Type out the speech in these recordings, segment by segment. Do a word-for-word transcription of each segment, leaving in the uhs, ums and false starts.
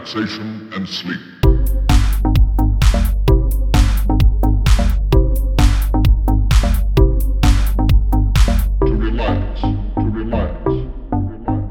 relaxation and sleep. To relax, to relax, to relax.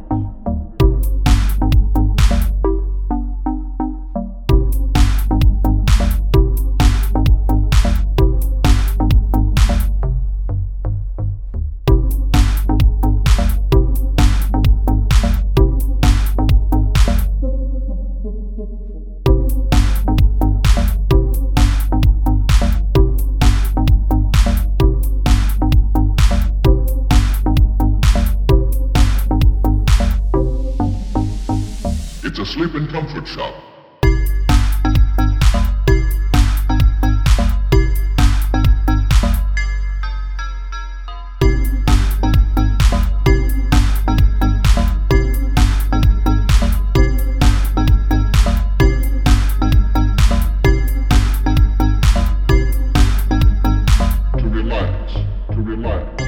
It's a sleep and comfort shop. To relax, to relax.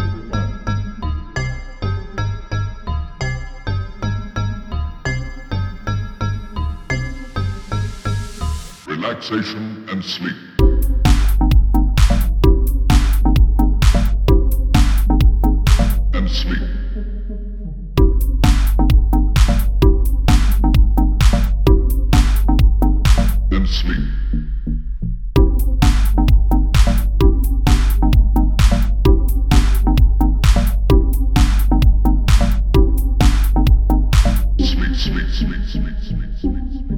Relaxation and sleep. And sleep. And sleep. Sleep, sleep, sleep, sleep, sleep, sleep, sleep.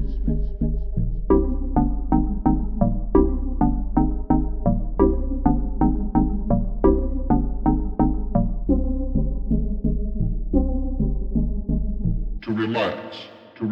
To relax.